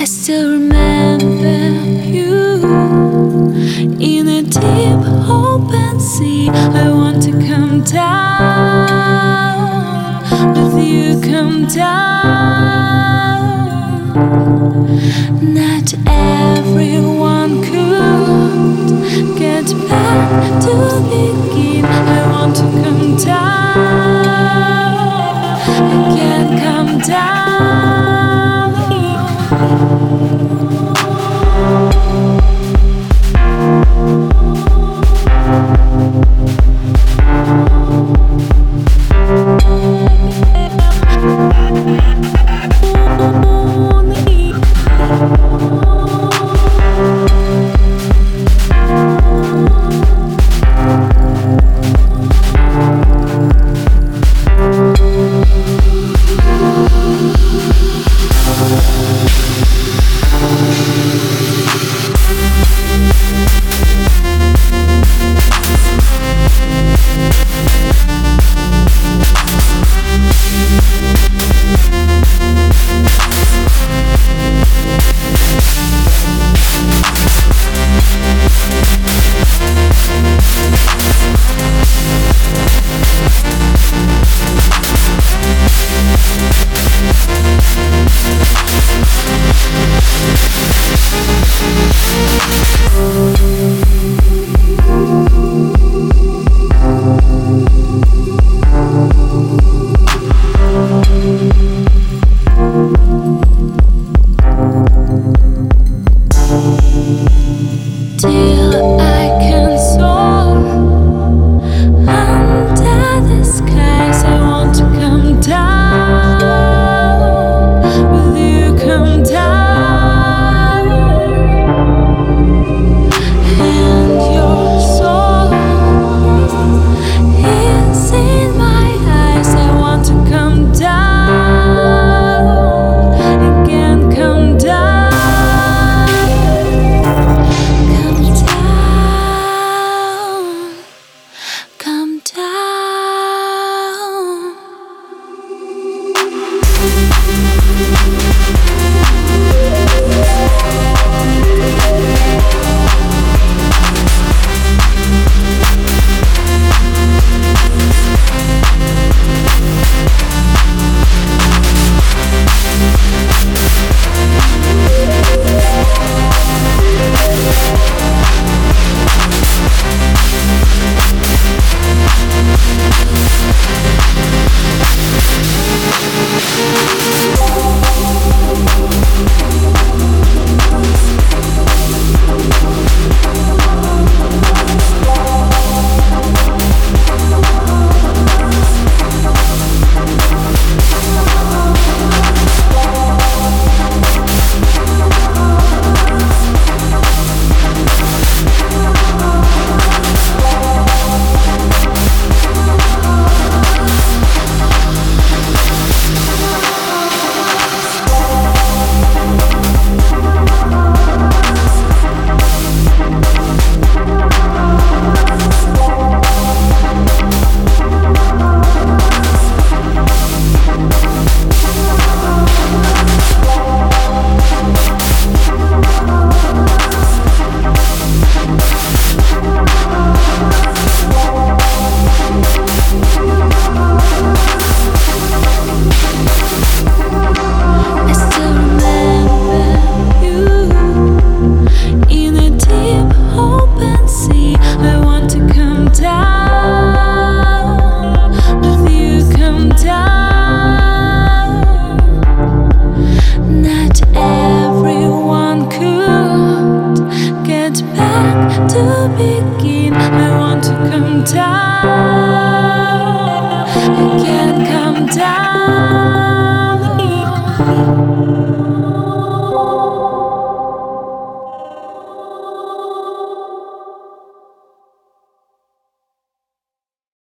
still remember you in a deep open sea. I want to come down with you, come down. Not everyone could get back to begin. I want to come down, I can't come down. Till I can soar under the skies, I want to come down with you, come down. And your soul is in my eyes. I want to come down again, come down. Come down, I can't come down.